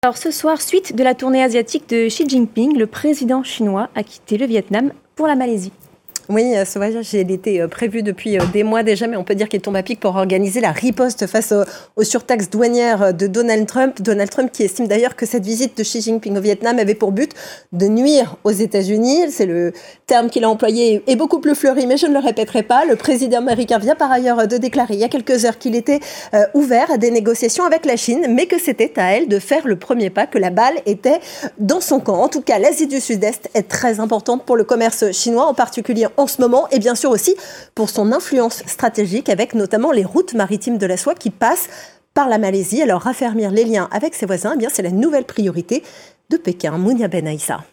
Alors ce soir, suite de la tournée asiatique de Xi Jinping, le président chinois a quitté le Vietnam pour la Malaisie. Oui, ce voyage était prévu depuis des mois déjà, mais on peut dire qu'il tombe à pic pour organiser la riposte face aux surtaxes douanières de Donald Trump. Donald Trump qui estime d'ailleurs que cette visite de Xi Jinping au Vietnam avait pour but de nuire aux États-Unis. C'est le terme qu'il a employé et beaucoup plus fleuri, mais je ne le répéterai pas. Le président américain vient par ailleurs de déclarer il y a quelques heures qu'il était ouvert à des négociations avec la Chine, mais que c'était à elle de faire le premier pas, que la balle était dans son camp. En tout cas, l'Asie du Sud-Est est très importante pour le commerce chinois, en particulier en ce moment, et bien sûr aussi pour son influence stratégique avec notamment les routes maritimes de la soie qui passent par la Malaisie. Alors raffermir les liens avec ses voisins, eh bien, c'est la nouvelle priorité de Pékin. Mounia Ben Aïssa.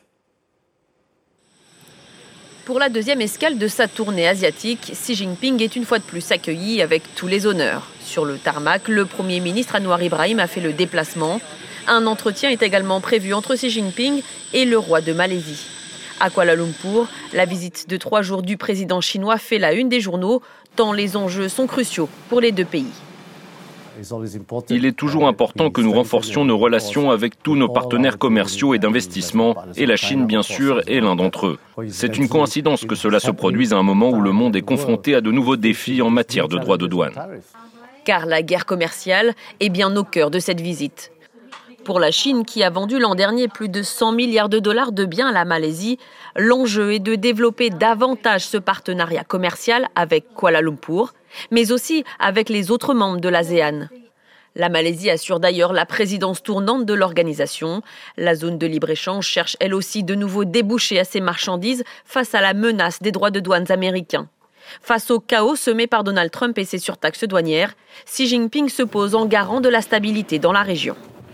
Pour la deuxième escale de sa tournée asiatique, Xi Jinping est une fois de plus accueilli avec tous les honneurs. Sur le tarmac, le Premier ministre Anwar Ibrahim a fait le déplacement. Un entretien est également prévu entre Xi Jinping et le roi de Malaisie. À Kuala Lumpur, la visite de 3 jours du président chinois fait la une des journaux, tant les enjeux sont cruciaux pour les deux pays. Il est toujours important que nous renforcions nos relations avec tous nos partenaires commerciaux et d'investissement, et la Chine, bien sûr, est l'un d'entre eux. C'est une coïncidence que cela se produise à un moment où le monde est confronté à de nouveaux défis en matière de droits de douane. Car la guerre commerciale est bien au cœur de cette visite. Pour la Chine, qui a vendu l'an dernier plus de 100 milliards de dollars de biens à la Malaisie, l'enjeu est de développer davantage ce partenariat commercial avec Kuala Lumpur, mais aussi avec les autres membres de l'ASEAN. La Malaisie assure d'ailleurs la présidence tournante de l'organisation. La zone de libre-échange cherche elle aussi de nouveaux débouchés à ses marchandises face à la menace des droits de douane américains. Face au chaos semé par Donald Trump et ses surtaxes douanières, Xi Jinping se pose en garant de la stabilité dans la région.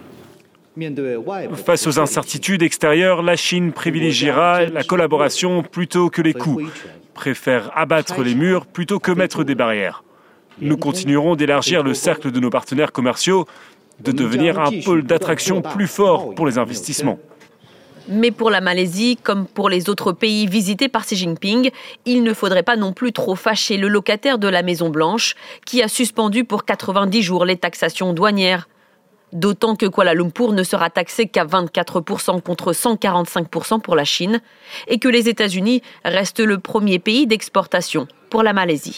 Face aux incertitudes extérieures, la Chine privilégiera la collaboration plutôt que les coûts, préfère abattre les murs plutôt que mettre des barrières. Nous continuerons d'élargir le cercle de nos partenaires commerciaux, de devenir un pôle d'attraction plus fort pour les investissements. Mais pour la Malaisie, comme pour les autres pays visités par Xi Jinping, il ne faudrait pas non plus trop fâcher le locataire de la Maison-Blanche, qui a suspendu pour 90 jours les taxations douanières. D'autant que Kuala Lumpur ne sera taxé qu'à 24% contre 145% pour la Chine et que les États-Unis restent le premier pays d'exportation pour la Malaisie.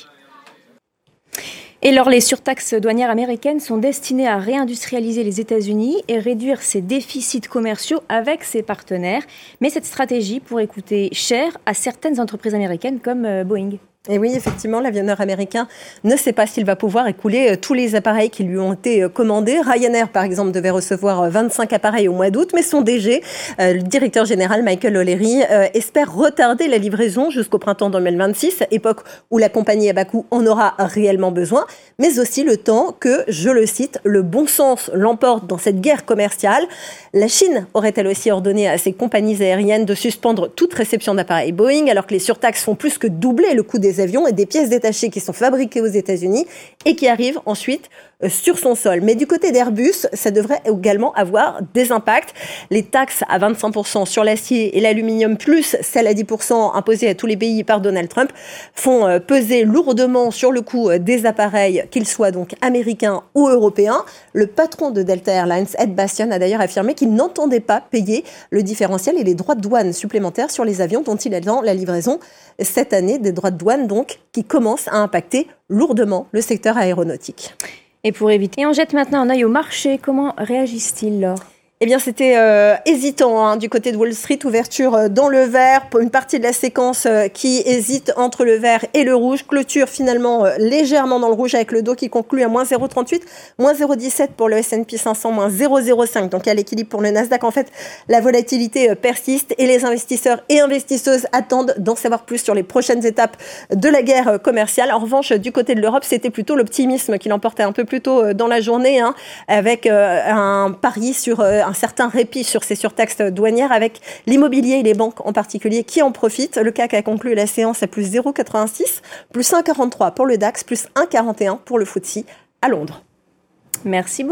Et alors, les surtaxes douanières américaines sont destinées à réindustrialiser les États-Unis et réduire ses déficits commerciaux avec ses partenaires. Mais cette stratégie pourrait coûter cher à certaines entreprises américaines comme Boeing. Et oui, effectivement, l'avionneur américain ne sait pas s'il va pouvoir écouler tous les appareils qui lui ont été commandés. Ryanair, par exemple, devait recevoir 25 appareils au mois d'août, mais son DG, le directeur général Michael O'Leary, espère retarder la livraison jusqu'au printemps 2026, époque où la compagnie à bas coût en aura réellement besoin, mais aussi le temps que, je le cite, le bon sens l'emporte dans cette guerre commerciale. La Chine aurait-elle aussi ordonné à ses compagnies aériennes de suspendre toute réception d'appareils Boeing, alors que les surtaxes font plus que doubler le coût des avions et des pièces détachées qui sont fabriquées aux États-Unis et qui arrivent ensuite sur son sol. Mais du côté d'Airbus, ça devrait également avoir des impacts. Les taxes à 25% sur l'acier et l'aluminium, plus celles à 10% imposées à tous les pays par Donald Trump, font peser lourdement sur le coût des appareils, qu'ils soient donc américains ou européens. Le patron de Delta Airlines, Ed Bastian, a d'ailleurs affirmé qu'il n'entendait pas payer le différentiel et les droits de douane supplémentaires sur les avions dont il attend la livraison cette année, des droits de douane donc qui commencent à impacter lourdement le secteur aéronautique. Et pour éviter, on jette maintenant un œil au marché. Comment réagissent-ils, Laure ? Eh bien, c'était hésitant du côté de Wall Street, ouverture dans le vert, pour une partie de la séquence qui hésite entre le vert et le rouge, clôture finalement légèrement dans le rouge avec le Dow qui conclut à moins 0,38, moins 0,17 pour le S&P 500, moins 0,05, donc à l'équilibre pour le Nasdaq. En fait, la volatilité persiste et les investisseurs et investisseuses attendent d'en savoir plus sur les prochaines étapes de la guerre commerciale. En revanche, du côté de l'Europe, c'était plutôt l'optimisme qui l'emportait un peu plus tôt dans la journée, avec un pari sur un certain répit sur ces surtaxes douanières avec l'immobilier et les banques en particulier qui en profitent. Le CAC a conclu la séance à plus 0,86, plus 1,43 pour le DAX, plus 1,41 pour le FTSE à Londres. Merci beaucoup.